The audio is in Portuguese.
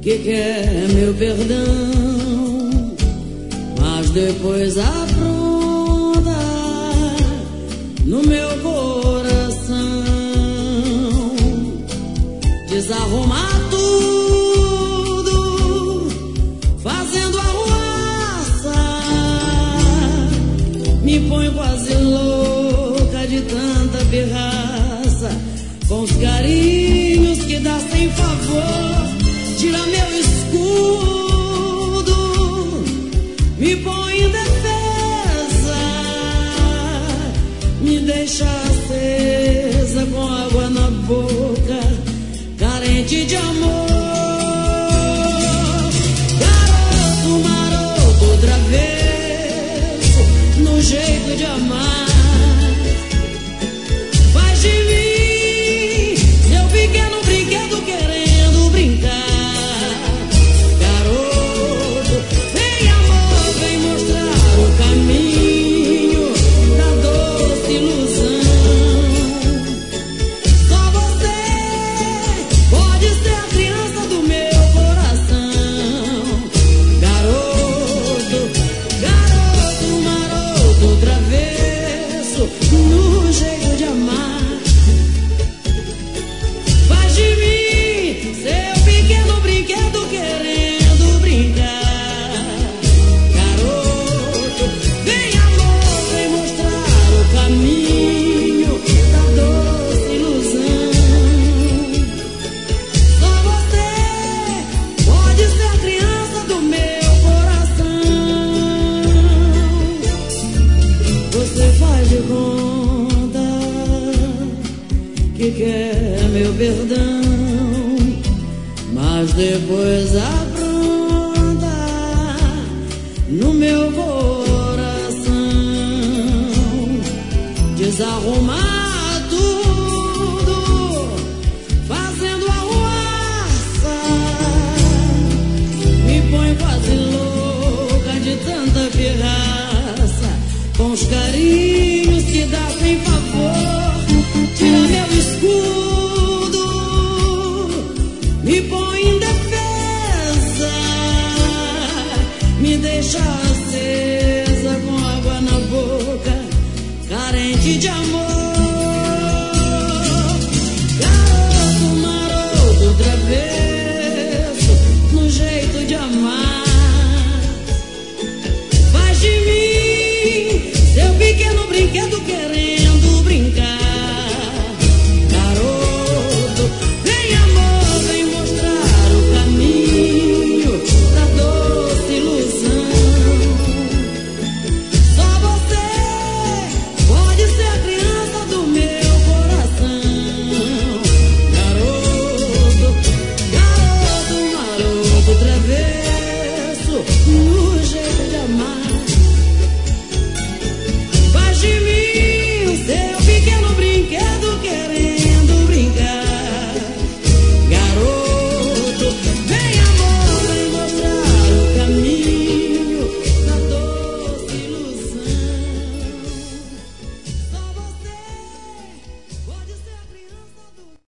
que quer meu perdão, mas depois afronta no meu coração, desarrumar tudo, fazendo arruaça, me põe quase louca de tanta pirraça, com os carinhos que dá sem favor, tira meu escudo, me põe em defesa, me deixa acesa com água na boca, carente de amor. Garoto maroto, outra vez, no jeito de amar, faz de mim seu pequeno brinquedo querendo brincar. Garoto, vem amor, vem mostrar o caminho da doce ilusão. Só você pode ser a criança do meu coração. Garoto, garoto maroto, travesso, no jeito de amar, faz de mim seu pequeno brinquedo querendo brincar. Garoto, vem amor, vem mostrar o caminho da doce ilusão. Só você pode ser a criança do meu coração. Você faz de conta que quer meu perdão, mas depois apronta no meu coração, desarrumar tudo, fazendo arruaça, me põe quase louca de tanta pirraça, com os carinhos que dá sem favor, tira meu escudo, me põe em defesa, me deixa acesa com água na boca, carente de amor.